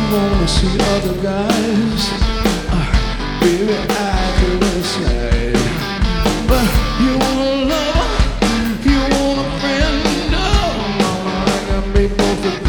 wanna see other guys. Baby, I can decide. But you want a lover, you want a friend. No, I can make both of them.